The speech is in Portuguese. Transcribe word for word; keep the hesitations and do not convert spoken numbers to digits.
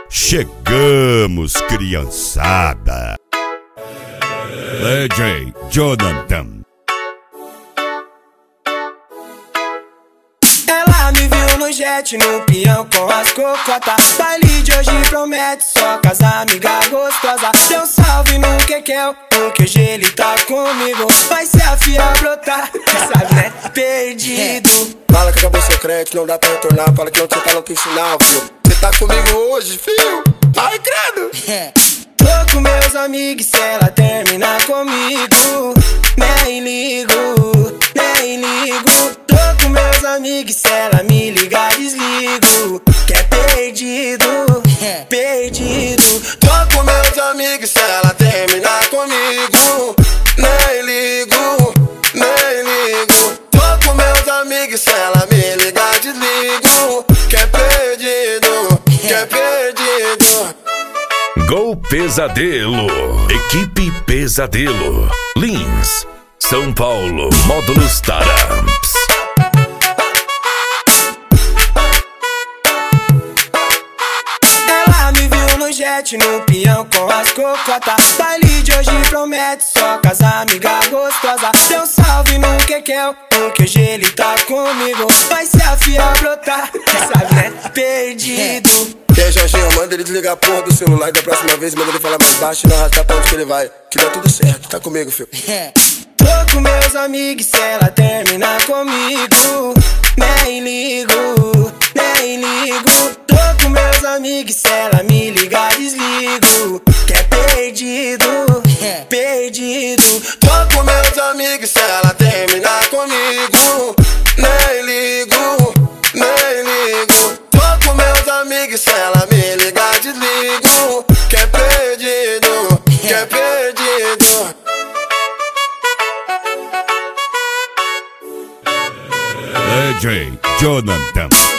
Chegamos, criançada. D J Jonathan. Ela me viu no jet, no peão com as cocotas. Baile de hoje promete só com as amigas gostosas. Deu salve no Kekel, no Q G ele tá comigo. Vai se afiar, brotar, sabe né? Perdido. Fala que acabou seu crédito, não dá pra retornar. Fala que não cê tá no tem sinal, fio. Cê tá comigo hoje, fio. Ai, credo. Tô com meus amigos, se ela terminar comigo, nem ligo, nem ligo. Tô com meus amigos, se ela me ligar, desligo. Que é perdido, perdido. Tô com meus amigos, se ela terminar comigo, nem ligo, nem ligo. Tô com meus amigos, se ela me ligar, desligo. Que é perdido, que é perdido. Gol Pesadelo, Equipe Pesadelo, Lins, São Paulo, Módulos Taramps. Ela me viu no jet, no peão com as cocotas. Baile de hoje promete só com as amigas gostosas. Deu salve no Kekel, no Q G ele tá comigo. Vai se afiar, brotar, sabe né? Perdido. E aí, Jorginho, manda ele desligar a porra do celular. E da próxima vez manda ele falar mais baixo e não arrastar pra onde que ele vai. Que dá tudo certo, tá comigo, filho. Tô com meus amigos, se ela terminar comigo, nem ligo, nem ligo. Tô com meus amigos, se ela me ligar, desligo. Que é perdido, perdido. Tô com meus amigos, se ela terminar comigo, nem ligo, nem ligo. Tô com meus amigos, se ela me ligar, desligo. Que é perdido, que é perdido. D J Jonathan.